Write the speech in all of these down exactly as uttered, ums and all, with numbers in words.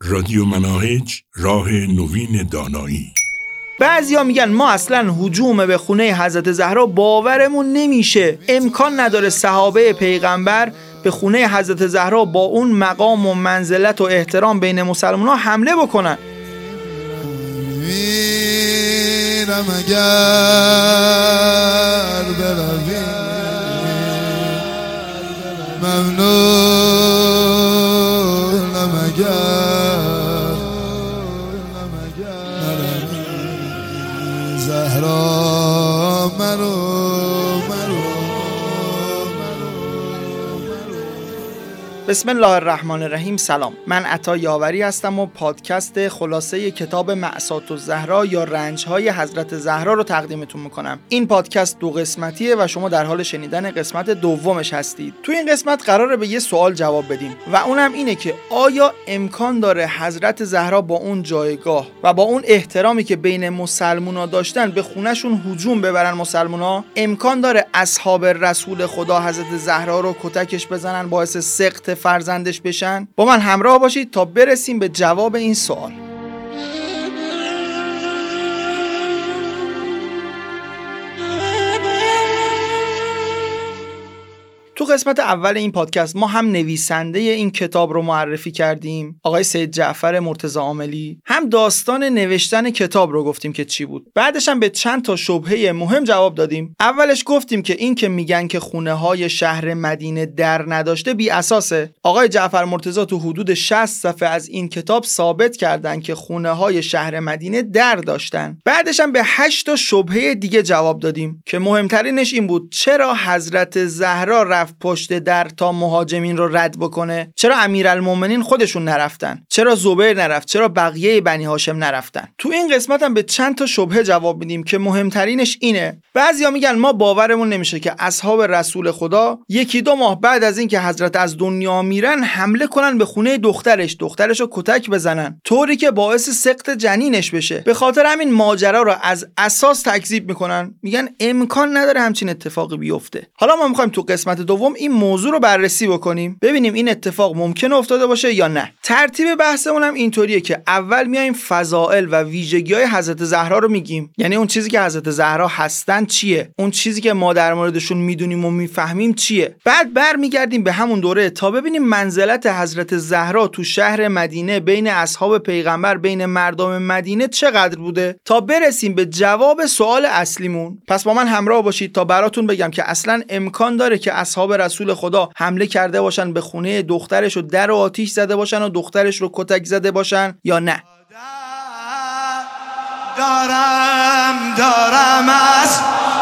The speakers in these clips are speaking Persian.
رادیو مناهج، راه نوین دانایی. بعضیا میگن ما اصلا هجوم به خونه حضرت زهرا باورمون نمیشه، امکان نداره صحابه پیغمبر به خونه حضرت زهرا با اون مقام و منزلت و احترام بین مسلمان ها حمله بکنن. میرم اگر بروی ممنونم اگر زهرا مرو بسم الله الرحمن الرحیم. سلام، من عطا یاوری هستم و پادکست خلاصه کتاب مأساة الزهرا یا رنج‌های حضرت زهرا رو تقدیمتون میکنم. این پادکست دو قسمتیه و شما در حال شنیدن قسمت دومش هستید. تو این قسمت قراره به یه سوال جواب بدیم و اونم اینه که آیا امکان داره حضرت زهرا با اون جایگاه و با اون احترامی که بین مسلمونا داشتن به خونهشون هجوم ببرن مسلمونا؟ امکان داره اصحاب رسول خدا حضرت زهرا رو کتکش بزنن باعث سقط فرزندش بشن؟ با من همراه باشید تا برسیم به جواب این سوال. تو قسمت اول این پادکست ما هم نویسنده این کتاب رو معرفی کردیم، آقای سید جعفر مرتضی عاملی، هم داستان نوشتن کتاب رو گفتیم که چی بود. بعدش هم به چند تا شبهه مهم جواب دادیم. اولش گفتیم که این که میگن که خونه های شهر مدینه در نداشته بی اساسه. آقای جعفر مرتضی تو حدود شصت صفحه از این کتاب ثابت کردن که خونه های شهر مدینه در داشتن. بعدش هم به هشت تا شبهه دیگه جواب دادیم که مهمترینش این بود: چرا حضرت زهرا رفت پشت در تا مهاجمین رو رد بکنه؟ چرا امیرالمومنین خودشون نرفتن؟ چرا زبیر نرفت؟ چرا بقیه بنی هاشم نرفتن؟ تو این قسمت هم به چند تا شبهه جواب میدیم که مهمترینش اینه: بعضیا میگن ما باورمون نمیشه که اصحاب رسول خدا یکی دو ماه بعد از اینکه حضرت از دنیا میرن حمله کنن به خونه دخترش، دخترش رو کتک بزنن طوری که باعث سقط جنینش بشه. به خاطر همین ماجرا رو از اساس تکذیب میکنن، میگن امکان نداره همچین اتفاقی بیفته. حالا ما میخوایم تو قسمت دوم این موضوع رو بررسی بکنیم، ببینیم این اتفاق ممکنه افتاده باشه یا نه. ترتیب بحثمون هم اینطوریه که اول میایم فضائل و ویژگی‌های حضرت زهرا رو میگیم، یعنی اون چیزی که حضرت زهرا هستن چیه، اون چیزی که ما در موردشون میدونیم و میفهمیم چیه. بعد برمیگردیم به همون دوره تا ببینیم منزلت حضرت زهرا تو شهر مدینه بین اصحاب پیغمبر، بین مردم مدینه چقدر بوده، تا برسیم به جواب سوال اصلیمون. پس با من همراه باشید تا براتون بگم که اصلا امکان داره که اصحاب رسول خدا حمله کرده باشن به خونه دخترش و در و آتیش زده باشن و دخترش رو کتک زده باشن یا نه. دارم دارم از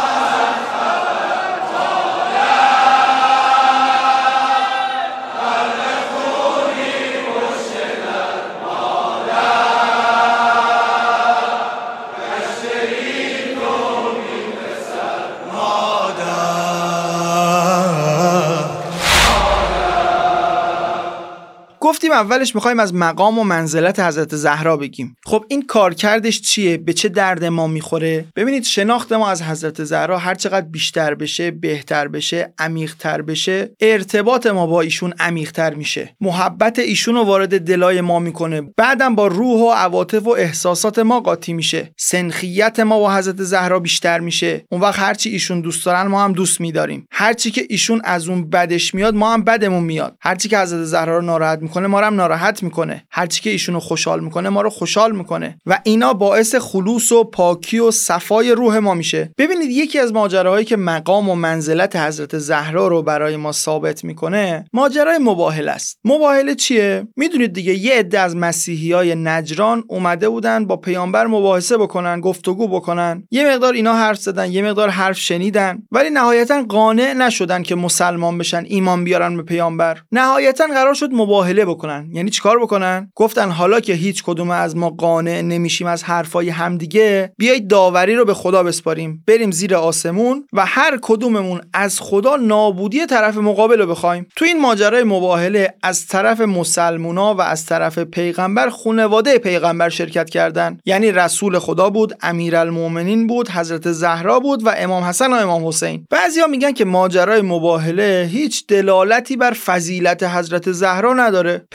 گفتیم اولش میخوایم از مقام و منزلت حضرت زهرا بگیم. خب این کارکردش چیه؟ به چه درد ما میخوره؟ ببینید، شناخت ما از حضرت زهرا هر چقدر بیشتر بشه، بهتر بشه، عمیق‌تر بشه، ارتباط ما با ایشون عمیق‌تر میشه، محبت ایشون رو وارد دلای ما میکنه، بعدم با روح و عواطف و احساسات ما قاطی میشه، سنخیت ما با حضرت زهرا بیشتر میشه. اون وقت هرچی ایشون دوست دارن ما هم دوست میداریم، هرچی که ایشون از اون بدش میاد ما هم بدمون میاد، هرچی که حضرت زهرا رو ناراحت میکنه ما رو هم ناراحت میکنه، هرچی که ایشونو خوشحال میکنه ما رو خوشحال میکنه و اینا باعث خلوص و پاکی و صفای روح ما میشه. ببینید، یکی از ماجراهایی که مقام و منزلت حضرت زهرا رو برای ما ثابت میکنه ماجرای مباهله است. مباهله چیه؟ میدونید دیگه، یه عده از مسیحیای نجران اومده بودن با پیامبر مباحثه بکنن، گفتگو بکنن. یه مقدار اینا حرف زدن، یه مقدار حرف شنیدن، ولی نهایتا قانع نشدن که مسلمان بشن، ایمان بیارن به پیامبر. نهایتا قرار شد مباهله بکنن. یعنی چیکار بکنن؟ گفتن حالا که هیچ کدوم از ما قانع نمیشیم از حرفای همدیگه، بیایید داوری رو به خدا بسپاریم، بریم زیر آسمون و هر کدوممون از خدا نابودی طرف مقابل رو بخوایم. تو این ماجرای مباهله از طرف مسلمونا و از طرف پیغمبر خانواده پیغمبر شرکت کردن، یعنی رسول خدا بود، امیرالمومنین بود، حضرت زهرا بود و امام حسن و امام حسین. بعضیا میگن که ماجرای مباهله هیچ دلالتی بر فضیلت حضرت زهرا نداره.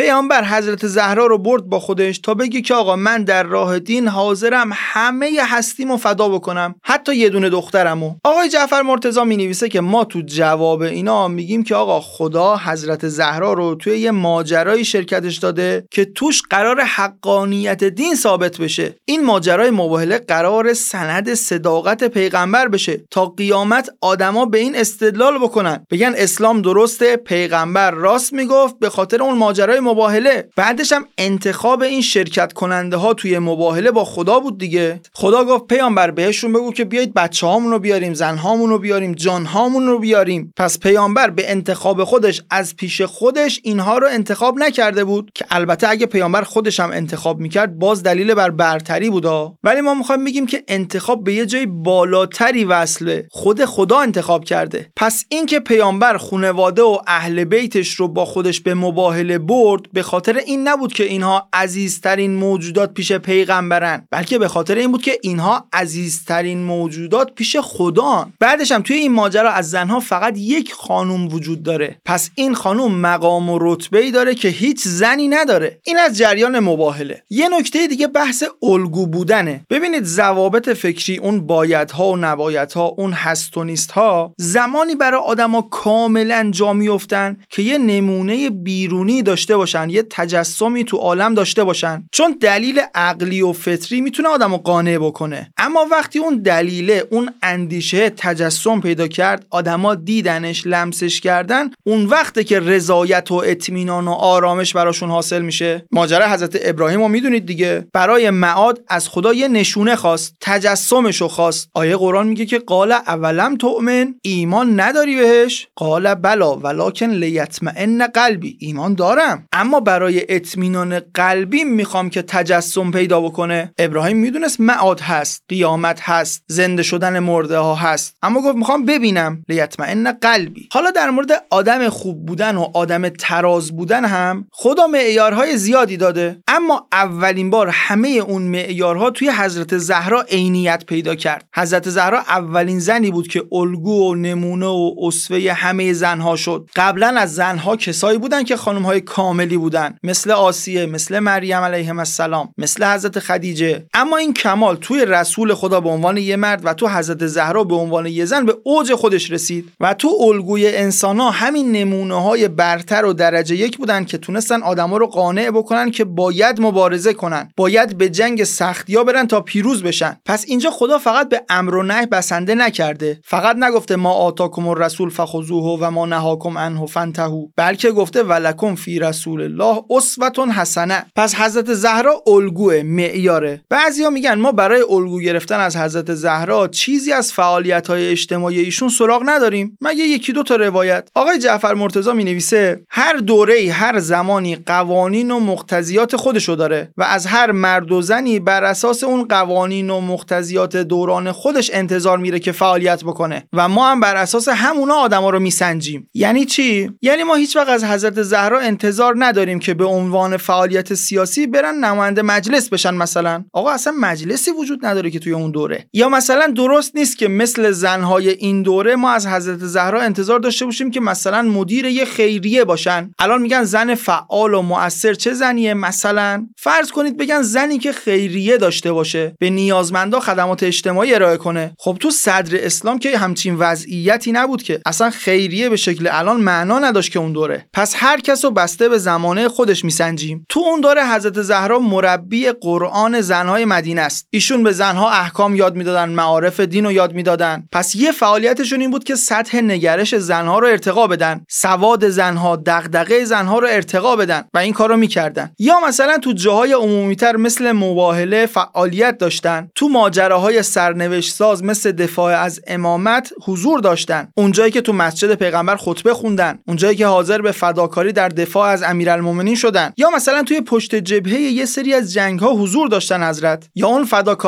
پیامبر حضرت زهرا رو برد با خودش تا بگه که آقا من در راه دین حاضرم همه هستیمو فدا بکنم، حتی یه دونه دخترمو. آقای جعفر مرتضی می‌نویسه که ما تو جواب اینا میگیم که آقا خدا حضرت زهرا رو توی یه ماجرای شرکتش داده که توش قرار حقانیت دین ثابت بشه. این ماجرای مباهله قرار سند صداقت پیغمبر بشه تا قیامت آدما به این استدلال بکنن، بگن اسلام درسته، پیغمبر راست میگفت، به خاطر اون ماجرای مباهله. بعدش هم انتخاب این شرکت کننده ها توی مباهله با خدا بود دیگه. خدا گفت پیامبر بهشون بگو که بیایید بچه‌هامون رو بیاریم، زن‌هامون رو بیاریم، جان‌هامون رو بیاریم. پس پیامبر به انتخاب خودش از پیش خودش اینها رو انتخاب نکرده بود، که البته اگه پیامبر خودش هم انتخاب میکرد باز دلیل بر برتری بودا، ولی ما میخوایم بگیم که انتخاب به یه جای بالاتری وصله، خود خدا انتخاب کرده. پس این که پیامبر خانواده و اهل بیتش رو با خودش به مباهله برد به خاطر این نبود که اینها عزیزترین موجودات پیش پیغمبرن، بلکه به خاطر این بود که اینها عزیزترین موجودات پیش خدا. بعدش هم توی این ماجرا از زنها فقط یک خانوم وجود داره، پس این خانوم مقام و رتبه‌ای داره که هیچ زنی نداره. این از جریان مباهله. یه نکته دیگه بحث الگو بودنه. ببینید ضوابط فکری، اون بایدها و نبایدها، اون هست و نیستها، زمانی برای آدما کاملا جا میافتن که یه نمونه بیرونی داشته باشن، یه تجسمی تو عالم داشته باشن، چون دلیل عقلی و فطری میتونه آدمو قانع بکنه. اما وقتی اون دلیل، اون اندیشه تجسم پیدا کرد، آدما دیدنش، لمسش کردن، اون وقته که رضایت و اطمینان و آرامش براشون حاصل میشه. ماجرا حضرت ابراهیم رو میدونید دیگه، برای معاد از خدا یه نشونه خواست، تجسمشو خواست. آیه قرآن میگه که قال اولم تؤمن، ایمان نداری بهش؟ قال بلا ولکن لیطمئن قلبی، ایمان دارم اما برای اطمینان قلبی میخوام که تجسم پیدا بکنه. ابراهیم میدونست معاد هست، قیامت هست، زنده شدن مرده ها هست، اما گفت میخوام ببینم، لیطمئن قلبی. حالا در مورد آدم خوب بودن و آدم تراز بودن هم خدا معیارهای زیادی داده، اما اولین بار همه اون معیارها توی حضرت زهرا عینیت پیدا کرد. حضرت زهرا اولین زنی بود که الگو و نمونه و اسوه همه زنها شد. قبلا از زنها کسایی بودن که خانم‌های کاملی بودن، مثل آسیه، مثل مریم علیهم السلام، مثل حضرت خدیجه، اما این کمال توی رسول خدا به عنوان یه مرد و تو حضرت زهرا به عنوان یه زن به اوج خودش رسید. و تو الگوی انسان‌ها همین نمونه‌های برتر و درجه یک بودن که تونستن آدما رو قانع بکنن که باید مبارزه کنن، باید به جنگ سختی‌ها برن تا پیروز بشن. پس اینجا خدا فقط به امر و نهی بسنده نکرده، فقط نگفته ما آتاکم الرسول فخذوه و ما نهاکم عنه فانتهوا، بلکه گفته ولکم فی رسول الله اسوه حسنه. پس حضرت زهرا الگوه، معیاره. بعضیا میگن ما برای الگو گرفتن از حضرت زهرا چیزی از فعالیت‌های اجتماعی ایشون سراغ نداریم، مگه یکی دو تا روایت. آقای جعفر مرتضی مینویسه هر دوره‌ای، هر زمانی قوانین و مقتضیات خودشو داره و از هر مرد و زنی بر اساس اون قوانین و مقتضیات دوران خودش انتظار میره که فعالیت بکنه و ما هم بر اساس همونا آدما رو میسنجیم. یعنی چی؟ یعنی ما هیچ وقت از حضرت زهرا انتظار نداریم که به عنوان فعالیت سیاسی برن نماینده مجلس بشن مثلا. آقا اصلا مجلسی وجود نداره که توی اون دوره. یا مثلا درست نیست که مثل زنهای این دوره ما از حضرت زهرا انتظار داشته باشیم که مثلا مدیر یه خیریه باشن. الان میگن زن فعال و مؤثر چه زنیه؟ مثلا فرض کنید بگن زنی که خیریه داشته باشه، به نیازمندا خدمات اجتماعی ارائه کنه. خب تو صدر اسلام که همچین وضعیتی نبود، که اصلا خیریه به شکل الان معنا نداشت که اون دوره. پس هر کسو بسته به زمانه خودش میسنجیم. تو اون دوره حضرت زهرا مربی قرآن زنهای مدینه است. ایشون به زنها احکام یاد میدادن، معارف دین رو یاد میدادن. پس یه فعالیتشون این بود که سطح نگرش زنها رو ارتقا بدن، سواد زنها، دغدغه زنها رو ارتقا بدن و این کارو میکردن. یا مثلا تو جاهای عمومی‌تر مثل مباهله فعالیت داشتن، تو ماجراهای سرنوشت ساز مثل دفاع از امامت حضور داشتن، اونجایی که تو مسجد پیغمبر خطبه خوندن، اونجایی که حاضر به فداکاری در دفاع از امیرالمومنین شدن. یا مثلا توی پشت جبهه یه سری از جنگ‌ها حضور داشتن حضرت، یا اون فداکاری خاص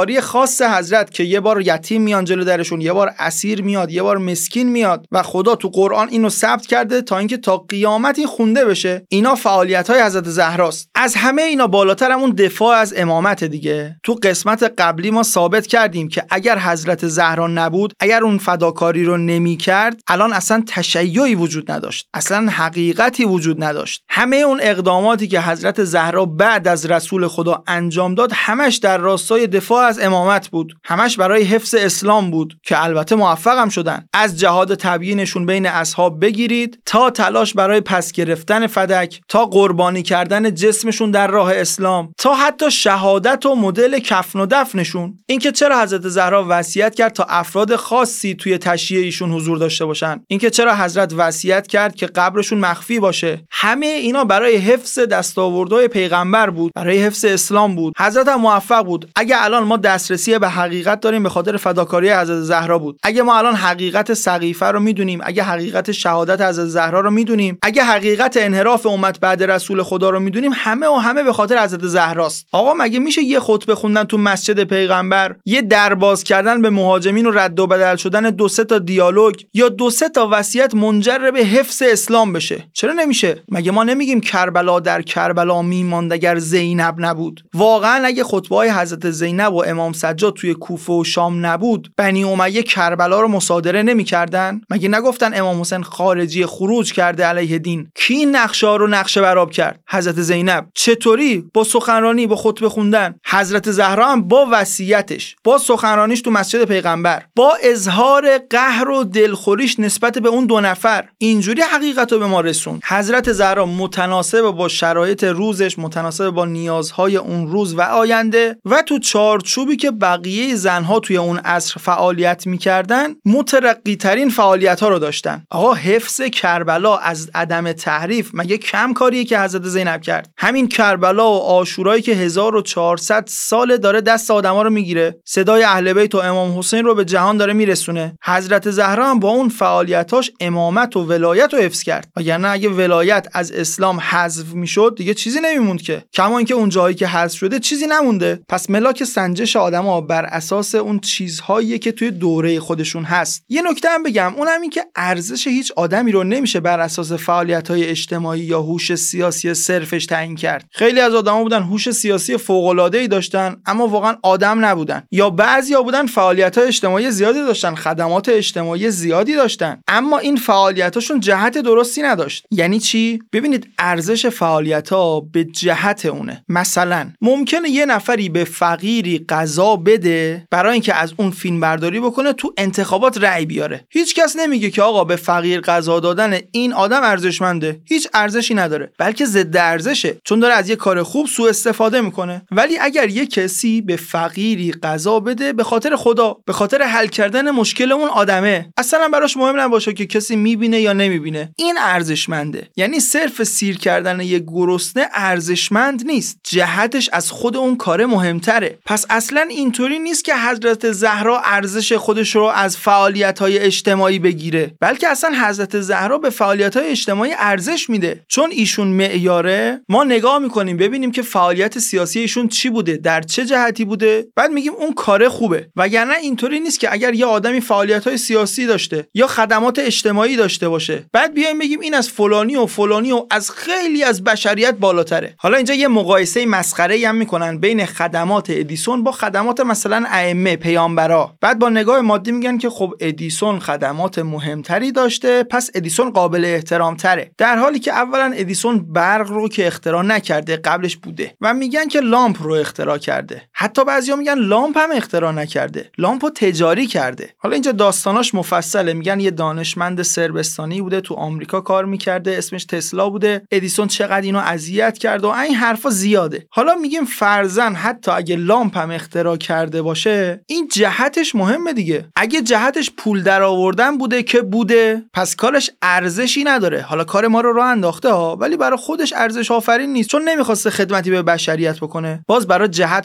خاص حضرت که یه بار یتیم میان جلو درشون، یه بار اسیر میاد، یه بار مسکین میاد و خدا تو قرآن اینو ثبت کرده تا اینکه تا قیامت این خونده بشه. اینا فعالیت‌های حضرت زهراست. از همه اینا بالاتر همون دفاع از امامت دیگه. تو قسمت قبلی ما ثابت کردیم که اگر حضرت زهرا نبود، اگر اون فداکاری رو نمی‌کرد، الان اصلا تشیعی وجود نداشت، اصلا حقیقتی وجود نداشت. همه اون اقداماتی که حضرت زهرا بعد از رسول خدا انجام داد همش در راستای دفاع از امامت بود، همش برای حفظ اسلام بود که البته موفق هم شدن. از جهاد تبیینشون بین اصحاب بگیرید تا تلاش برای پس گرفتن فدک، تا قربانی کردن جسمشون در راه اسلام، تا حتی شهادت و مدل کفن و دفنشون. اینکه چرا حضرت زهرا وصیت کرد تا افراد خاصی توی تشییع ایشون حضور داشته باشن، اینکه چرا حضرت وصیت کرد که قبرشون مخفی باشه، همه اینا برای حفظ دستاوردهای پیغمبر بود، برای حفظ اسلام بود. حضرت هم موفق بود. اگه الان ما دسترسی به حقیقت داریم به خاطر فداکاری حضرت زهرا بود. اگه ما الان حقیقت سقیفه رو میدونیم، اگه حقیقت شهادت حضرت زهرا رو میدونیم، اگه حقیقت انحراف امت بعد رسول خدا رو میدونیم، همه و همه به خاطر حضرت زهراست. آقا مگه میشه یه خطبه خوندن تو مسجد پیغمبر، یه درباز کردن به مهاجمین و رد و بدل شدن دو سه تا دیالوگ یا دو سه تا وصیت منجر به حفظ اسلام بشه؟ چرا نمیشه؟ مگه ما نمیگیم کربلا در کربلا میماند اگر زینب نبود؟ واقعا اگه خطبه‌های حضرت زینب و امام سجاد توی کوفه و شام نبود، بنی امیه کربلا رو مصادره نمی‌کردن؟ مگه نگفتن امام حسین خارجی خروج کرده علیه دین؟ کی نقشا رو نقشه براب کرد؟ حضرت زینب. چطوری؟ با سخنرانی، با خطبه خوندن. حضرت زهرا هم با وصیتش، با سخنرانیش تو مسجد پیغمبر، با اظهار قهر و دلخوریش نسبت به اون دو نفر، اینجوری حقیقت رو به ما رسون. حضرت زهرا متناسب با شرایط روزش، متناسب با نیازهای اون روز و آینده و تو چارچوبی که بقیه زنها توی اون عصر فعالیت میکردن، مترقی ترین فعالیت ها رو داشتن. آقا حفظ کربلا از عدم تحریف مگه کم کاریه که حضرت زینب کرد؟ همین کربلا و عاشورایی که هزار و چهارصد سال داره دست آدما رو میگیره، صدای اهل بیت و امام حسین رو به جهان داره میرسونه. حضرت زهرا هم با اون فعالیتاش امامت و ولایت رو حفظ کرد. وگرنه اگه ولایت از اسلام حذف میشد دیگه چیزی نمیموند که. کما اینکه اون جایی که حذف شده چیزی نمونده. پس ملاک سنجش آدما بر اساس اون چیزهایی که توی دوره خودشون هست. یه نکته هم بگم، اونم این که ارزش هیچ آدمی رو نمیشه بر اساس فعالیت‌های اجتماعی یا هوش سیاسی صرفش تعیین کرد. خیلی از آدما بودن هوش سیاسی فوق‌العاده‌ای داشتن اما واقعا آدم نبودن، یا بعضیا بودن فعالیت‌های اجتماعی زیادی داشتن، خدمات اجتماعی زیادی داشتن، اما این فعالیتاشون جهت درستی نداشت. یعنی چی؟ ببینید ارزش فعالیت‌ها به جهت اونه. مثلا ممکنه یه نفری به فقیری غذا بده برای اینکه از اون فیلم برداری بکنه تو انتخابات رأی بیاره. هیچ کس نمیگه که آقا به فقیر غذا دادن این آدم ارزشمنده، هیچ ارزشی نداره، بلکه ضد ارزشه، چون داره از یه کار خوب سوء استفاده میکنه. ولی اگر یه کسی به فقیری غذا بده به خاطر خدا، به خاطر حل کردن مشکل اون آدمه، اصلا براش مهم نباشه که کسی میبینه یا نمیبینه، این ارزشمنده. یعنی صرف سیر کردن یه گرسنه ارزشمند نیست، جهتش از خود اون کار مهمتره. پس اصلا اینطوری نیست که حضرت زهرا ارزش خودش رو از فعالیت‌های اجتماعی بگیره، بلکه اصلا حضرت زهرا به فعالیت‌های اجتماعی ارزش میده، چون ایشون معیاره. ما نگاه میکنیم ببینیم که فعالیت سیاسی ایشون چی بوده، در چه جهتی بوده، بعد میگیم اون کار خوبه. وگرنه اینطوری نیست که اگر یه آدمی فعالیت‌های سیاسی داشته یا خدمات اجتماعی داشته باشه بعد بیایم بگیم این از فلانی و فلانی و از خیلی از بشریت بالاتره. حالا اینجا یه مقایسه مسخره‌ای هم میکنن بین خدمات ادیسون با خدمات مثلا ائمه پیامبرا، بعد با نگاه مادی میگن که خب ادیسون خدمات مهمتری داشته پس ادیسون قابل احترام تره، در حالی که اولا ادیسون برق رو که اختراع نکرده، قبلش بوده، و میگن که لامپ رو اختراع کرده. حتی بعضیا میگن لامپ هم اختراع نکرده، لامپو تجاری کرده. حالا اینجا داستاناش مفصله، میگن یه دانشمند سربستانی بوده تو آمریکا کار میکرده اسمش تسلا بوده، ادیسون چقدر اینو اذیت کرد و این حرفا زیاده. حالا میگیم فرضاً حتی اگه لامپ هم اختراع کرده باشه این جهتش مهمه دیگه. اگه جهتش پول در آوردن بوده که بوده پس کارش ارزشی نداره. حالا کار ما رو راه انداخته ها، ولی برای خودش ارزش آفرین نیست، چون نمیخواسته خدمتی به بشریت بکنه. باز برای جهت بذارید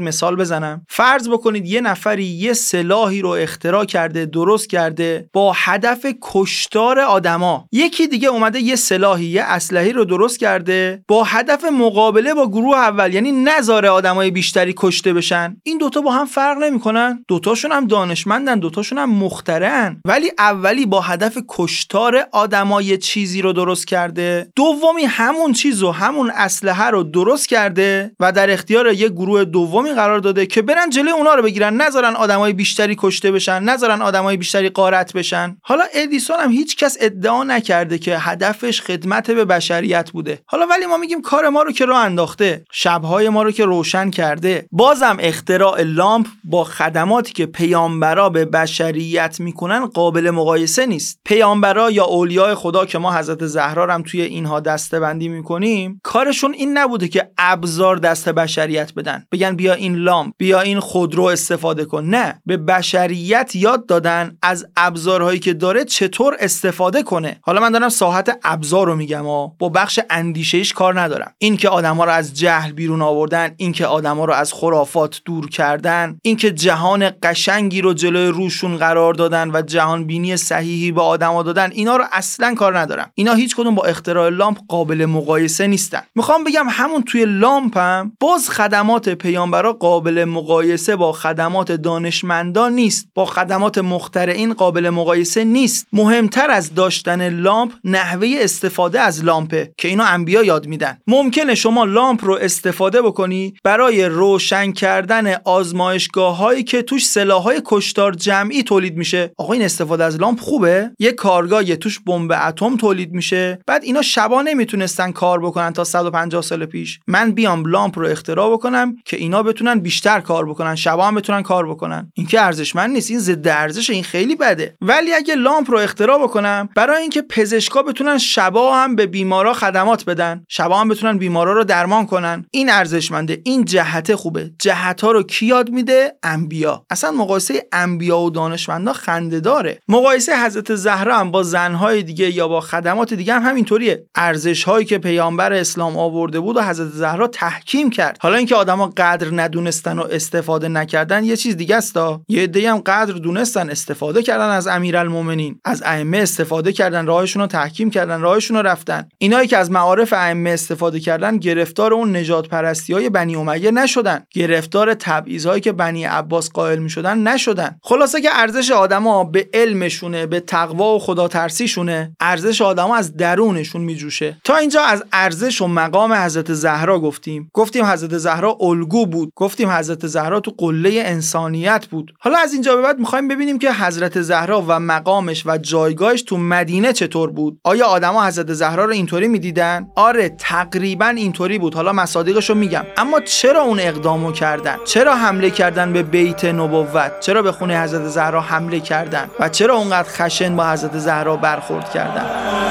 مثال بزنم. فرض بکنید یه نفری یه سلاحی رو اختراع کرده، درست کرده با هدف کشتار آدما. یکی دیگه اومده یه سلاحی، یه اسلحه‌ای رو درست کرده با هدف مقابله با گروه اول، یعنی نذاره آدمای بیشتری کشته بشن. این دوتا با هم فرق نمی‌کنن، دوتاشون هم دانشمندن، دوتاشون هم مخترعن، ولی اولی با هدف کشتار آدمای چیزی رو درست کرده، دومی همون چیزو، همون اسلحه رو درست کرده و در اختیار یه گروه دومی قرار داده که برن جلوی اونا رو بگیرن، نذارن آدمای بیشتری کشته بشن، نذارن آدمای بیشتری غارت بشن. حالا ادیسون هم هیچ کس ادعا نکرده که هدفش خدمت به بشریت بوده. حالا ولی ما میگیم کار ما رو که راه انداخته، شب‌های ما رو که روشن کرده. بازم اختراع لامپ با خدماتی که پیامبرا به بشریت میکنن قابل مقایسه نیست. پیامبرا یا اولیاء خدا که ما حضرت زهرا هم توی اینها دسته‌بندی میکنیم، کارشون این نبوده که ابزار دست بشریت بدن، بگن بیا این لامپ، بیا این خودرو استفاده کن. نه، به بشریت یاد دادن از ابزارهایی که داره چطور استفاده کنه. حالا من دارم ساحت ابزار رو میگم ها، با بخش اندیشه‌ایش کار ندارم. این که آدما رو از جهل بیرون آوردن، این که آدما رو از خرافات دور کردن، این که جهان قشنگی رو جلوی روشون قرار دادن و جهان بینی صحیحی به آدما دادن، اینا رو اصلا کار ندارم. اینا هیچ کدوم با اختراع لامپ قابل مقایسه نیستن. میخوام بگم همون توی لامپ هم باز خدمات پیامبرا قابل مقایسه با خدمات دانشمندان نیست، با خدمات مخترعین قابل مقایسه نیست. مهمتر از داشتن لامپ نحوه استفاده از لامپه که اینو انبیا یاد میدن. ممکنه شما لامپ رو استفاده بکنی برای روشن کردن آزمایشگاه‌هایی که توش سلاح‌های کشتار جمعی تولید میشه. آقا این استفاده از لامپ خوبه؟ یه کارگاهی توش بمب اتم تولید میشه، بعد اینا شبا نمیتونستن کار بکنن تا صد و پنجاه سال پیش. من بیام لامپ رو اختراع بکنم که اینا بتونن بیشتر کار بکنن، شبا هم بتونن کار بکنن. این که ارزشمند نیست، این ضد ارزشه، این خیلی بده. ولی اگه لامپ رو اختراع بکنم برای اینکه پزشکا بتونن شبا هم به بیمارا خدمات بدن، شبا هم بتونن بیمارا رو درمان کنن، این ارزشمنده، این جهت خوبه. جهت‌ها رو کی یاد میده؟ انبیا. اصلا مقایسه انبیا و دانشمندا خنده داره. مقایسه حضرت زهرا هم با زن‌های دیگه یا با خدمات دیگه هم همینطوریه. ارزش‌هایی که پیامبر اسلام آورده بود و حضرت زهرا تحکیم کرد. حالا اینکه آدما قدر ندونستن و استفاده نکردن یه چیز دیگه است. یه عده‌ای هم قدر دونستن، استفاده کردن از امیرالمومنین، از ائمه استفاده کردن، راهشون رو تحکیم کردن، راهشون رو رفتن. اینایی که از معارف ائمه استفاده کردن گرفتار اون نجات پرستی‌های بنی امیه نشدن، گرفتار تبعیض‌هایی که بنی عباس قائل می‌شدن نشدن. خلاصه که ارزش آدما به علمشونه، به تقوا و خدا ترسیشونه، ارزش آدما از درونشون میجوشه. تا اینجا از ارزش و مقام حضرت زهرا گفتیم. گفتیم حضرت زهرا الگو بود، گفتیم حضرت زهرا تو قله انسانیت بود. حالا از اینجا به بعد می‌خوایم ببینیم که حضرت زهرا و مقامش و جایگاهش تو مدینه چطور بود. آیا آدما حضرت زهرا رو اینطوری می‌دیدن؟ آره، تقریباً اینطوری بود. حالا مصادیقش رو میگم. اما چرا اون اقدامو کردن؟ چرا حمله کردن به بیت نبوت؟ چرا به خونه حضرت زهرا حمله کردن؟ و چرا اونقدر خشن با حضرت زهرا برخورد کردن؟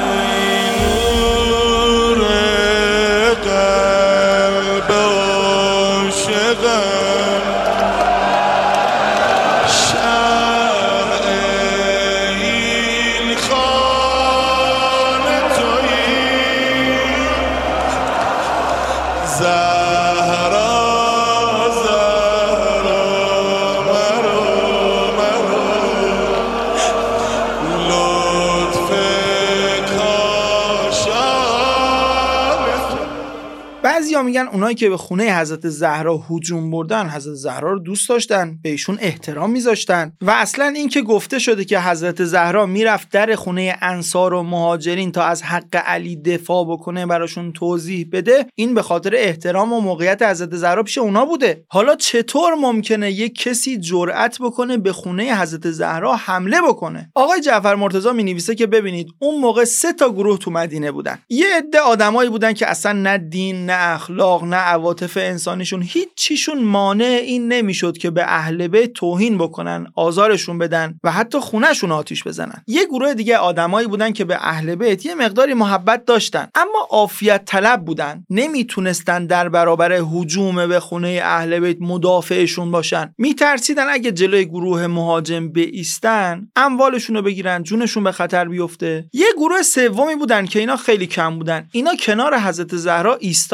بعضیا میگن اونایی که به خونه حضرت زهرا هجوم بردن حضرت زهرا رو دوست داشتن، به ایشون احترام میذاشتن و اصلا این که گفته شده که حضرت زهرا میرفت در خونه انصار و مهاجرین تا از حق علی دفاع بکنه، براشون توضیح بده، این به خاطر احترام و موقعیت حضرت زهرا پیش اونا بوده. حالا چطور ممکنه یک کسی جرأت بکنه به خونه حضرت زهرا حمله بکنه؟ آقای جعفر مرتضی مینویسه که ببینید اون موقع سه تا گروه تو مدینه بودن. یه عده آدمایی بودن که اصلا نه دین، نه اخلاق، نه عواطف انسانیشون هیچ چیشون مانع این نمیشد که به اهل بیت توهین بکنن، آزارشون بدن و حتی خونهشون آتیش بزنن. یه گروه دیگه آدمایی بودن که به اهل بیت یه مقداری محبت داشتن اما عافیت طلب بودن، نمیتونستن در برابر هجوم به خونه اهل بیت مدافعشون باشن، میترسیدن اگه جلوی گروه مهاجم بایستن اموالشون رو بگیرن، جونشون به خطر بیفته. یه گروه سومی بودن که اینا خیلی کم بودن، اینا کنار حضرت زهرا ایستادن،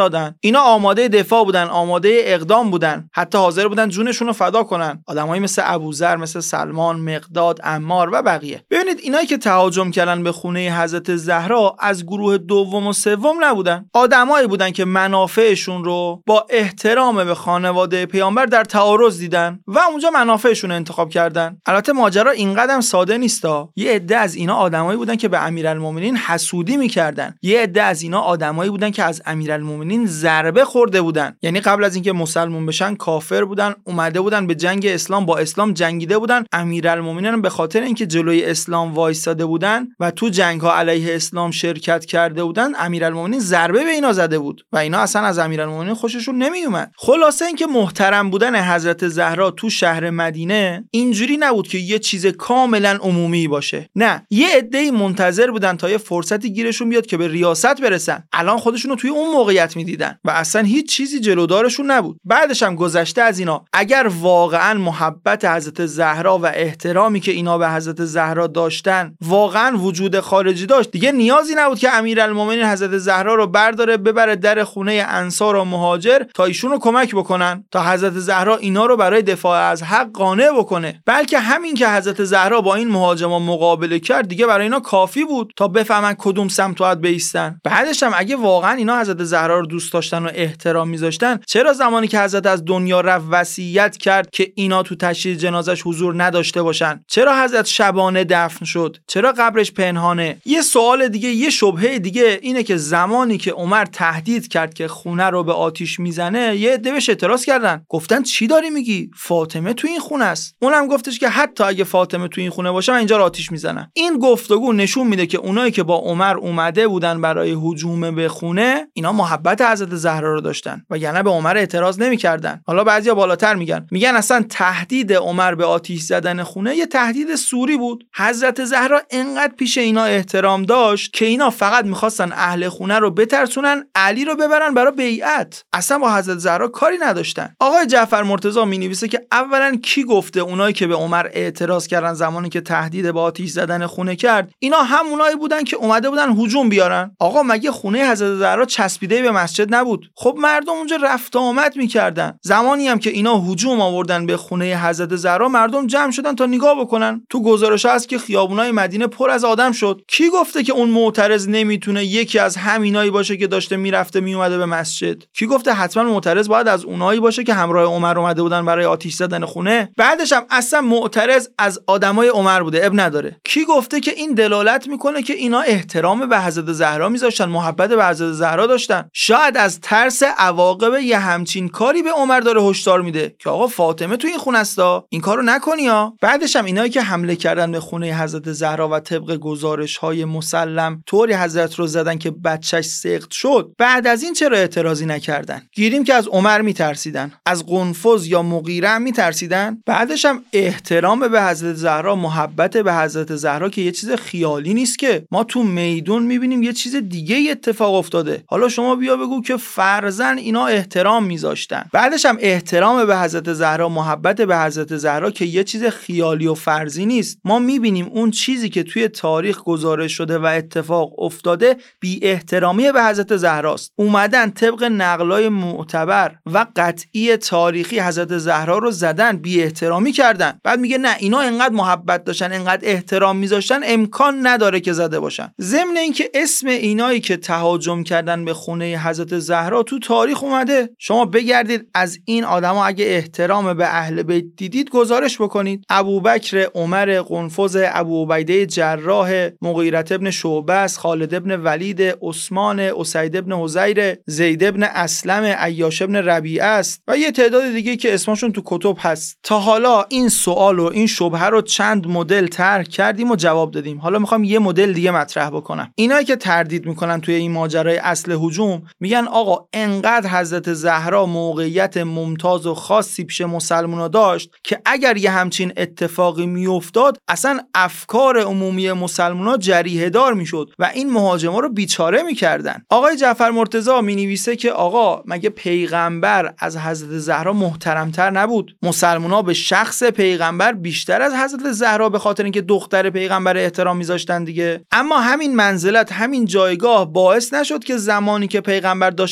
اینا آماده دفاع بودن، آماده اقدام بودن، حتی حاضر بودن جونشون رو فدا کنن. آدمایی مثل ابوذر، مثل سلمان، مقداد، عمار و بقیه. ببینید اینایی که تهاجم کردن به خونه حضرت زهرا از گروه دوم و سوم نبودن. آدمایی بودن که منافعشون رو با احترام به خانواده پیامبر در تعارض دیدن و اونجا منافعشون رو انتخاب کردن. البته ماجرا اینقدر ساده نیستا. یه عده از اینا آدمایی بودن که به امیرالمومنین حسودی میکردن. یه عده از اینا آدمایی بودن که از امیرالمومنین ضربه خورده بودن. یعنی قبل از اینکه مسلمان بشن کافر بودن، اومده بودن به جنگ اسلام، با اسلام جنگیده بودن. امیرالمومنین به خاطر اینکه جلوی اسلام وایساده بودن و تو جنگ‌ها علیه اسلام شرکت کرده بودن، امیرالمومنین ضربه به اینا زده بود و اینا اصلا از امیرالمومنین خوششون نمیومد. خلاصه اینکه محترم بودن حضرت زهرا تو شهر مدینه اینجوری نبود که یه چیز کاملا عمومی باشه. نه، یه عده‌ای منتظر بودن تا یه فرصتی گیرشون بیاد که به ریاست برسن. الان خودشونو توی اون موقعیت میدیدن و اصلا هیچ چیزی جلودارشون نبود. بعدش هم گذشته از اینا، اگر واقعا محبت حضرت زهرا و احترامی که اینا به حضرت زهرا داشتن واقعا وجود خارجی داشت، دیگه نیازی نبود که امیرالمومنین حضرت زهرا رو برداره ببره در خونه انصار و مهاجر تا ایشونو کمک بکنن، تا حضرت زهرا اینا رو برای دفاع از حق قانع بکنه. بلکه همین که حضرت زهرا با این مهاجما مقابله کرد دیگه برای اینا کافی بود تا بفهمن کدوم سمت باید بایستن. بعدش هم اگه واقعا اینا حضرت زهرا رو دوست داشتن و احترام میذاشتن، چرا زمانی که حضرت از دنیا رفت وصیت کرد که اینا تو تشییع جنازش حضور نداشته باشن؟ چرا حضرت شبانه دفن شد؟ چرا قبرش پنهانه؟ یه سوال دیگه، یه شبهه دیگه اینه که زمانی که عمر تهدید کرد که خونه رو به آتیش میزنه، یه عده بهش اعتراض کردن، گفتن چی داری میگی؟ فاطمه تو این خونه است. اونم گفتش که حتی اگه فاطمه تو این خونه باشه من اینجا رو آتیش میزنم. این گفتگو نشون میده که اونایی که با عمر اومده بودن برای هجوم به خونه، اینا محبت حضرت زهرا رو داشتن و یعنی به عمر اعتراض نمیکردن. حالا بعضیا بالاتر میگن میگن اصلا تهدید عمر به آتیش زدن خونه یه تهدید سوری بود. حضرت زهرا انقدر پیش اینا احترام داشت که اینا فقط میخواستن اهل خونه رو بترسونن، علی رو ببرن برای بیعت. اصلا با حضرت زهرا کاری نداشتن. آقای جعفر مرتضی مینویسه که اولا کی گفته اونایی که به عمر اعتراض کردن زمانی که تهدید به آتش زدن خونه کرد، اینا همونایی بودن که اومده بودن هجوم بیارن؟ آقا مگه خونه حضرت زهرا چسبیده به مسجد نبود؟ خب مردم اونجا رفت آمد میکردن. زمانی هم که اینا هجوم آوردن به خونه حضرت زهرا، مردم جمع شدن تا نگاه بکنن. تو گزارش هست که خیابونای مدینه پر از آدم شد. کی گفته که اون معترض نمیتونه یکی از همینایی باشه که داشته میرفته میومده به مسجد؟ کی گفته حتما معترض باید از اونایی باشه که همراه عمر اومده بودن برای آتش زدن خونه؟ بعدش هم اصلا معترض از آدمای عمر بوده، اب نداره. کی گفته که این دلالت میکنه که اینا احترام به حضرت زهرا میذاشتن، محبت به حضرت زهرا داشتن؟ شاید از ترس عواقب یه همچین کاری به عمر داره هشدار میده که آقا فاطمه تو این خونه استا، این کارو نکنی ها. بعدش هم اینایی که حمله کردن به خونه حضرت زهرا و طبق گزارش های مسلم طوری حضرت رو زدن که بچهش سقط شد، بعد از این چرا اعتراضی نکردن؟ گیریم که از عمر میترسیدن، از قنفذ یا مغیره میترسیدن. بعدش هم احترام به حضرت زهرا، محبت به حضرت زهرا که یه چیز خیالی نیست که ما تو میدون میبینیم یه چیز دیگه اتفاق افتاده. حالا شما بیا بگو که فرضاً اینا احترام میذاشتن. بعدش هم احترام به حضرت زهرا، محبت به حضرت زهرا که یه چیز خیالی و فرضی نیست. ما میبینیم اون چیزی که توی تاریخ گزارش شده و اتفاق افتاده بی احترامی به حضرت زهراست. اومدن طبق نقلای معتبر و قطعی تاریخی حضرت زهرا رو زدن، بی احترامی کردن. بعد میگه نه اینا انقدر محبت داشتن، انقدر احترام میذاشتن، امکان نداره که زده باشن. ضمن اینکه اسم اینایی که تهاجم کردن به خونه حضرت زهرا تو تاریخ اومده. شما بگردید از این آدما اگه احترام به اهل بیت دیدید گزارش بکنید. ابوبکر، عمر، قنفذ، ابو عبیده جراح، مغیره ابن شعبه، خالد ابن ولید، عثمان، اسید ابن حذیر، زید ابن اسلم، عیاش ابن ربیعه است و یه تعداد دیگه که اسمشون تو کتب هست. تا حالا این سوال و این شبهه رو چند مدل طرح کردیم و جواب دادیم. حالا میخوام یه مدل دیگه مطرح بکنم. اینایی که تردید میکنن توی این ماجرای اصل هجوم میگن آقا انقدر حضرت زهرا موقعیت ممتاز و خاصی پیش مسلمونا داشت که اگر یه همچین اتفاقی میافتاد اصلا افکار عمومی مسلمونا جریحه دار میشد و این مهاجما رو بیچاره میکردن. آقای جعفر مرتضی مینویسه که آقا مگه پیغمبر از حضرت زهرا محترمتر نبود؟ مسلمونا به شخص پیغمبر بیشتر از حضرت زهرا به خاطر اینکه دختر پیغمبر احترام میذاشتن دیگه. اما همین منزلت، همین جایگاه باعث نشد که زمانی که پیغمبر داشت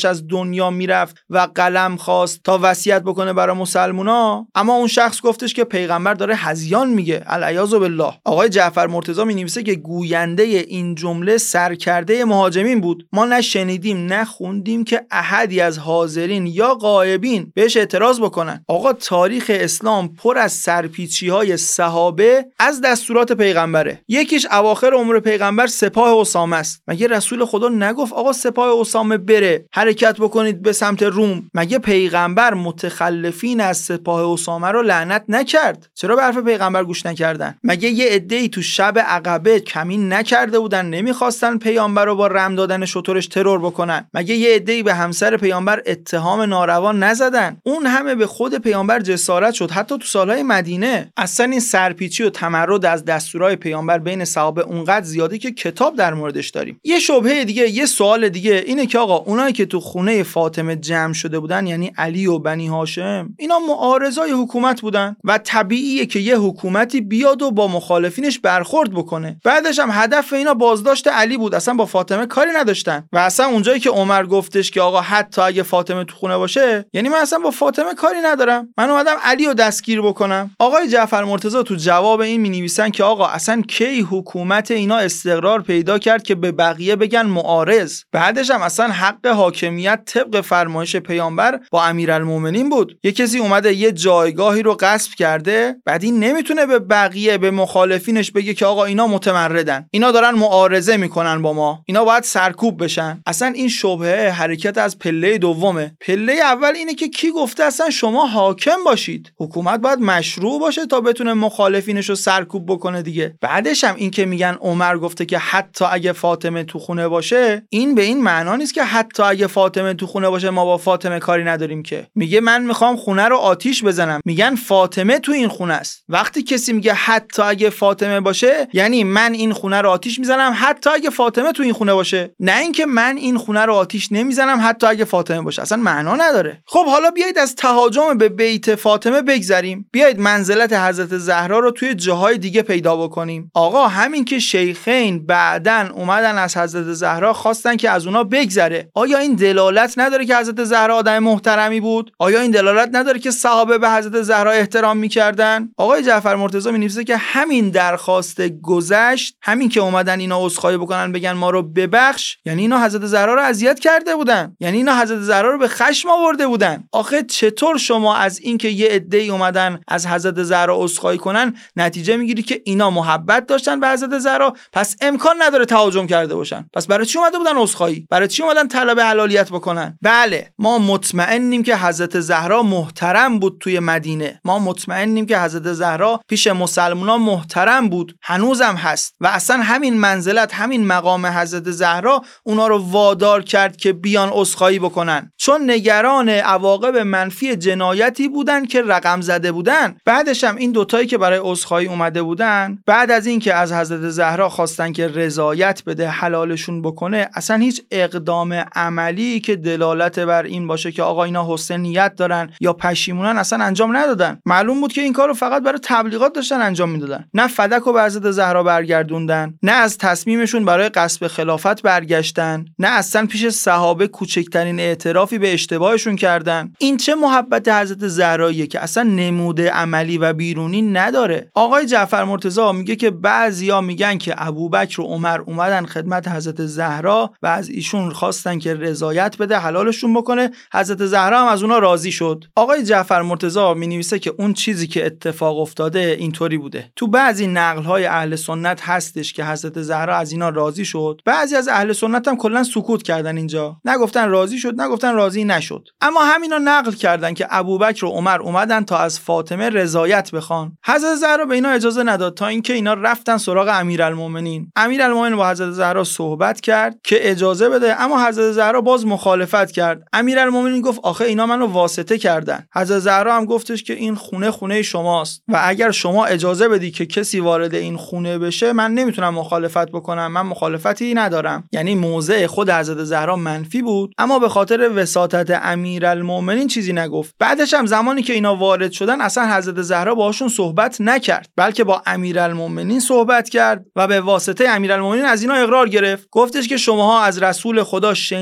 از دنیا میرفت و قلم خواست تا وصیت بکنه برای مسلمونا، اما اون شخص گفتش که پیغمبر داره هذیان میگه، العیاذ بالله. آقای جعفر مرتضی مینویسه که گوینده این جمله سرکرده مهاجمین بود. ما نه شنیدیم نه خوندیم که احدی از حاضرین یا غایبین بهش اعتراض بکنن. آقا تاریخ اسلام پر از سرپیچی‌های صحابه از دستورات پیغمبره. یکیش اواخر عمر پیغمبر سپاه اسامه است. مگه رسول خدا نگفت آقا سپاه اسامه بره حرکت بکنید به سمت روم؟ مگه پیغمبر متخلفین از سپاه اسامه رو لعنت نکرد؟ چرا به حرف پیغمبر گوش نکردن؟ مگه یه عده‌ای تو شب عقبه کمین نکرده بودن نمیخواستن پیامبر رو با رم دادن شترش ترور بکنن؟ مگه یه عده‌ای به همسر پیامبر اتهام ناروا نزدن؟ اون همه به خود پیامبر جسارت شد حتی تو سالهای مدینه. اصلا این سرپیچی و تمرد از دستورهای پیامبر بین صحابه اونقدر زیاده که کتاب در موردش داریم. یه شبهه دیگه، یه سوال دیگه اینه که آقا اونایی که تو خونه فاطمه جمع شده بودن، یعنی علی و بنی هاشم، اینا معارضای حکومت بودن و طبیعیه که یه حکومتی بیاد و با مخالفینش برخورد بکنه. بعدش هم هدف اینا بازداشت علی بود، اصلا با فاطمه کاری نداشتن. و اصلا اونجایی که عمر گفتش که آقا حتی اگه فاطمه تو خونه باشه، یعنی من اصلا با فاطمه کاری ندارم، من اومدم علی رو دستگیر بکنم. آقای جعفر مرتضی تو جواب این می‌نویسن که آقا اصلا کی حکومت اینا استقرار پیدا کرد که به بقیه بگن معارض؟ بعدش هم اصلا حق حاکمیت طبق فرمایش پیامبر با امیرالمومنین بود. یه کسی اومده یه جایگاهی رو غصب کرده، بعد این نمیتونه به بقیه به مخالفینش بگه که آقا اینا متمردن، اینا دارن معارضه میکنن با ما، اینا باید سرکوب بشن. اصلا این شبهه حرکت از پله دومه. پله اول اینه که کی گفته اصلا شما حاکم باشید؟ حکومت باید مشروع باشه تا بتونه مخالفینش رو سرکوب بکنه دیگه. بعدش هم این که میگن عمر گفته که حتی اگه فاطمه تو خونه باشه، این به این معنا نیست که حتی اگه فاطمه تو خونه باشه ما با فاطمه کاری نداریم. که میگه من میخوام خونه رو آتیش بزنم، میگن فاطمه تو این خونه است. وقتی کسی میگه حتی اگه فاطمه باشه، یعنی من این خونه رو آتیش میزنم حتی اگه فاطمه تو این خونه باشه، نه اینکه من این خونه رو آتیش نمیزنم حتی اگه فاطمه باشه. اصلا معنا نداره. خب حالا بیایید از تهاجم به بیت فاطمه بگذریم، بیایید منزلت حضرت زهرا رو توی جاهای دیگه پیدا بکنیم. آقا همین که شیخین بعدن اومدن از حضرت زهرا خواستن که از اونا بگذره، آیا این دلالت نداره که حضرت زهرا آدم محترمی بود؟ آیا این دلالت نداره که صحابه به حضرت زهرا احترام میکردن؟ آقای جعفر مرتضی مینویسه که همین درخواست گذشت، همین که اومدن اینا عذرخواهی بکنن بگن ما رو ببخش، یعنی اینا حضرت زهرا رو اذیت کرده بودن، یعنی اینا حضرت زهرا رو به خشم آورده بودن. آخه چطور شما از این که یه عده‌ای اومدن از حضرت زهرا عذرخواهی کنن نتیجه میگیری که اینا محبت داشتن به حضرت زهرا، پس امکان نداره تهاجم کرده باشن؟ پس برای چی اومده بودن عذرخواهی؟ برای چی اومدن طلب حلالیت بکنن؟ بله ما مطمئنیم که حضرت زهرا محترم بود توی مدینه، ما مطمئنیم که حضرت زهرا پیش مسلمانان محترم بود، هنوزم هست. و اصلا همین منزلت، همین مقام حضرت زهرا اونا رو وادار کرد که بیان عذرخواهی بکنن، چون نگران عواقب منفی جنایتی بودن که رقم زده بودن. بعدش هم این دوتایی که برای عذرخواهی اومده بودن، بعد از این که از حضرت زهرا خواستن که رضایت بده حلالشون بکنه، اصلا هیچ اقدام عملی که دلالت بر این باشه که آقا اینا حسن نیت دارن یا پشیمونن اصلا انجام ندادن. معلوم بود که این کارو فقط برای تبلیغات داشتن انجام میدادن. نه فدک رو به حضرت زهرا برگردوندن، نه از تصمیمشون برای غصب خلافت برگشتن، نه اصلا پیش صحابه کوچکترین اعترافی به اشتباهشون کردن. این چه محبت حضرت زهراییه که اصلا نموده عملی و بیرونی نداره. آقای جعفر مرتضی میگه که بعضیا میگن که ابوبکر و عمر اومدن خدمت حضرت زهرا و از ایشون خواستن که رضایت بده حلالشون بکنه، حضرت زهرا هم از اونا راضی شد. آقای جعفر مرتضی مینویسه که اون چیزی که اتفاق افتاده اینطوری بوده. تو بعضی نقل‌های اهل سنت هستش که حضرت زهرا از اینا راضی شد، بعضی از اهل سنت هم کلا سکوت کردن، اینجا نگفتن راضی شد نگفتن راضی نشد، اما همینا نقل کردن که ابوبکر و عمر اومدن تا از فاطمه رضایت بخوان. حضرت زهرا به اینا اجازه نداد تا اینکه اینا رفتن سراغ امیرالمومنین. امیرالمومنین با حضرت زهرا صحبت کرد که اجازه بده، اما حضرت زهرا باز مخالفت کرد. امیرالمومنین گفت آخه اینا منو واسطه کردن. حضرت زهرا هم گفتش که این خونه خونه شماست و اگر شما اجازه بدی که کسی وارد این خونه بشه من نمیتونم مخالفت بکنم، من مخالفتی ندارم. یعنی موضع خود حضرت زهرا منفی بود، اما به خاطر وساطت امیرالمومنین چیزی نگفت. بعدش هم زمانی که اینا وارد شدن اصلا حضرت زهرا باهاشون صحبت نکرد، بلکه با امیرالمومنین صحبت کرد و به واسطه امیرالمومنین از اینا اقرار گرفت. گفتش که شماها از رسول خدا شنیدید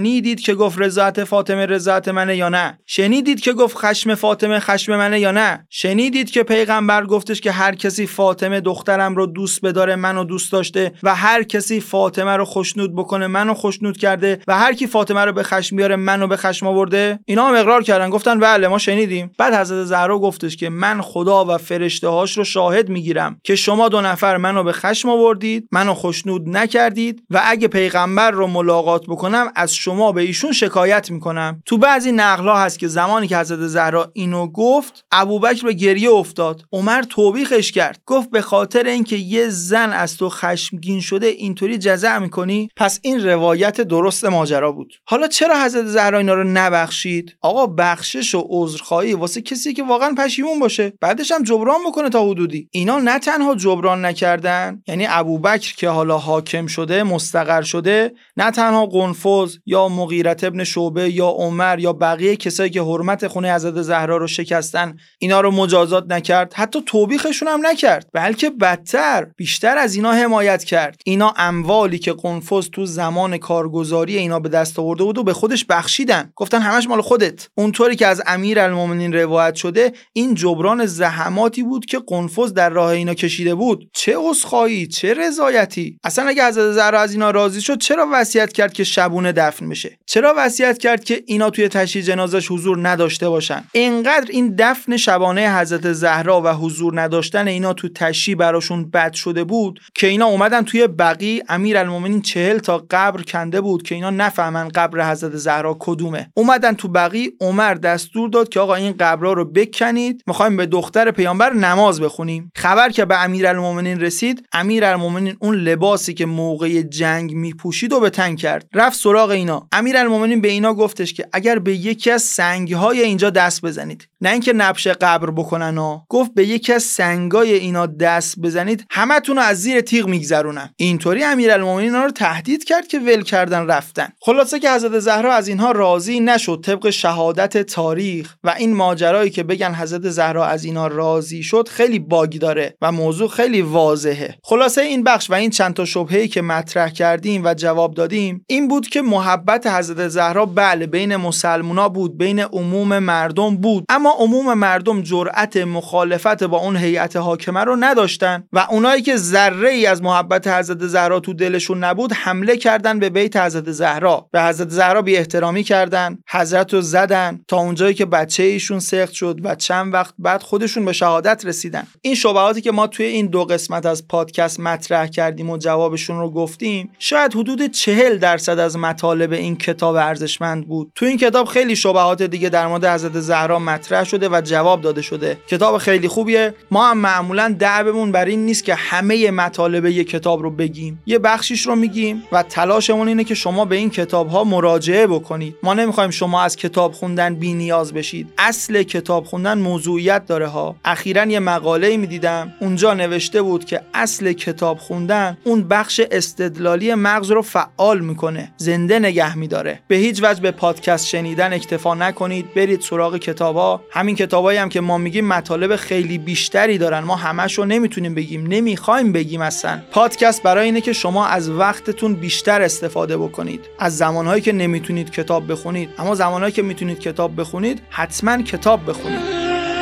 که گفت رضایت فاطمه رضایت منه یا نه؟ شنیدید که گفت خشم فاطمه خشم منه یا نه؟ شنیدید که پیغمبر گفتش که هر کسی فاطمه دخترم رو دوست بداره منو دوست داشته و هر کسی فاطمه رو خوشنود بکنه منو خوشنود کرده و هر کی فاطمه رو به خشم بیاره منو به خشم آورده؟ اینا هم اقرار کردن، گفتن بله ما شنیدیم. بعد حضرت زهرا گفتش که من خدا و فرشته هاش رو شاهد میگیرم که شما دو نفر منو به خشم آوردید، منو خوشنود نکردید و اگه پیغمبر رو ملاقات بکنم از شما به ایشون شکایت میکنم. تو بعضی نقل‌ها هست که زمانی که حضرت زهرا اینو گفت ابوبکر به گریه افتاد. عمر توبیخش کرد، گفت به خاطر اینکه یه زن از تو خشمگین شده اینطوری جزع میکنی؟ پس این روایت درست ماجرا بود. حالا چرا حضرت زهرا اینا رو نبخشید؟ آقا بخشش و عذرخواهی واسه کسی که واقعا پشیمون باشه، بعدش هم جبران بکنه تا حدودی. اینا نه تنها جبران نکردن، یعنی ابوبکر که حالا حاکم شده مستقر شده، نه تنها قنفذ یا مغیره ابن شعبه یا عمر یا بقیه کسایی که حرمت خونه حضرت زهرا رو شکستن اینا رو مجازات نکرد، حتی توبیخشون هم نکرد، بلکه بدتر بیشتر از اینا حمایت کرد. اینا اموالی که قنفذ تو زمان کارگزاری اینا به دست آورده بود و به خودش بخشیدن، گفتن همش مال خودت. اونطوری که از امیرالمومنین روایت شده این جبران زحماتی بود که قنفذ در راه اینا کشیده بود. چه عذرخواهی، چه رضایتی. اصلا اگه حضرت زهرا از اینا راضی شد چرا وصیت کرد که شبونه دفن بشه؟ چرا وصیت کرد که اینا توی تشییع جنازش حضور نداشته باشن؟ اینقدر این دفن شبانه حضرت زهرا و حضور نداشتن اینا تو تشییع براشون بد شده بود که اینا اومدن توی بقیع امیرالمومنین چهل تا قبر کنده بود که اینا نفهمن قبر حضرت زهرا کدومه. اومدن تو بقیع، عمر دستور داد که آقا این قبرها رو بکنید، میخوایم به دختر پیامبر نماز بخونیم. خبر که به امیرالمومنین رسید، امیرالمومنین اون لباسی که موقع جنگ میپوشید و به تن کرد، رفت سراغ اینا. امیرالمومنین به اینا گفتش که اگر به یکی از سنگ‌های اینجا دست بزنید، نه اینکه نبش قبر بکنن ها، گفت به یکی از سنگای اینا دست بزنید همتون رو از زیر تیغ میگذرونم. اینطوری امیرالمومنین اینا رو تهدید کرد که ول کردن رفتن. خلاصه که حضرت زهرا از اینها راضی نشد طبق شهادت تاریخ و این ماجرایی که بگن حضرت زهرا از اینا راضی شد خیلی باگ داره و موضوع خیلی واضحه. خلاصه این بخش و این چند تا شبهه‌ای که مطرح کردیم و جواب دادیم این بود که محبت حضرت زهرا بله بین مسلمونا بود، بین عموم مردم بود، اما عموم مردم جرأت مخالفت با اون هیئت حاکمه رو نداشتن و اونایی که ذره ای از محبت حضرت زهرا تو دلشون نبود حمله کردن به بیت حضرت زهرا، به حضرت زهرا بی احترامی کردن، حضرت رو زدن تا اونجایی که بچه ایشون سقط شد و چند وقت بعد خودشون به شهادت رسیدن. این شبهاتی که ما توی این دو قسمت از پادکست مطرح کردیم و جوابشون رو گفتیم شاید حدود چهل درصد از مطالب این کتاب ارزشمند بود. تو این کتاب خیلی شبهات دیگه در مورد حضرت زهرا مطرح شده و جواب داده شده. کتاب خیلی خوبیه. ما هم معمولا دعومون بر این نیست که همه مطالب یک کتاب رو بگیم، یه بخشیش رو میگیم و تلاشمون اینه که شما به این کتاب‌ها مراجعه بکنید. ما نمیخوایم شما از کتاب خوندن بی‌نیاز بشید. اصل کتاب خوندن موضوعیت داره ها. اخیراً یه مقاله‌ای میدیدم اونجا نوشته بود که اصل کتاب خوندن اون بخش استدلالی مغز رو فعال میکنه، زنده نگه میداره. به هیچ وجه به پادکست شنیدن اکتفا نکنید، برید سراغ کتابا. همین کتابایی هم که ما میگیم مطالب خیلی بیشتری دارن، ما همه‌شو نمیتونیم بگیم، نمیخوایم بگیم. اصلا پادکست برای اینه که شما از وقتتون بیشتر استفاده بکنید، از زمانهایی که نمیتونید کتاب بخونید، اما زمانهایی که میتونید کتاب بخونید حتما کتاب بخونید.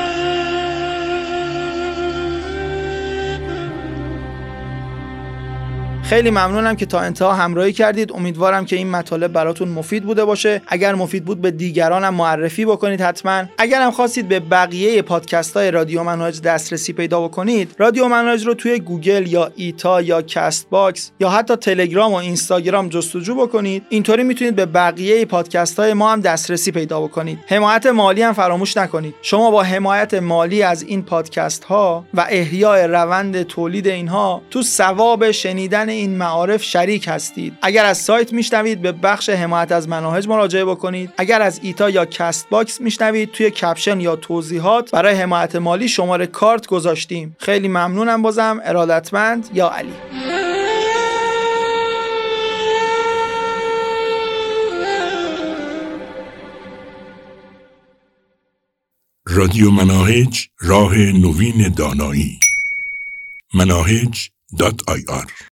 خیلی ممنونم که تا انتها همراهی کردید. امیدوارم که این مطالب براتون مفید بوده باشه. اگر مفید بود به دیگرانم معرفی بکنید حتما. اگر هم خواستید به بقیه پادکست‌های رادیو منهاج دسترسی پیدا بکنید، رادیو منهاج رو توی گوگل یا ایتا یا کست باکس یا حتی تلگرام و اینستاگرام جستجو بکنید. اینطوری میتونید به بقیه پادکست‌های ما هم دسترسی پیدا بکنید. حمایت مالی هم فراموش نکنید. شما با حمایت مالی از این پادکست‌ها و احیای روند تولید اینها تو ثواب شنیدن این معارف شریک هستید. اگر از سایت میشنوید به بخش حمایت از مناهج مراجعه بکنید. اگر از ایتا یا کست باکس میشنوید توی کپشن یا توضیحات برای حمایت مالی شماره کارت گذاشتیم. خیلی ممنونم. بازم ارادتمند. یا علی. رادیو مناهج، راه نوین دانایی. مناهج دات آی آر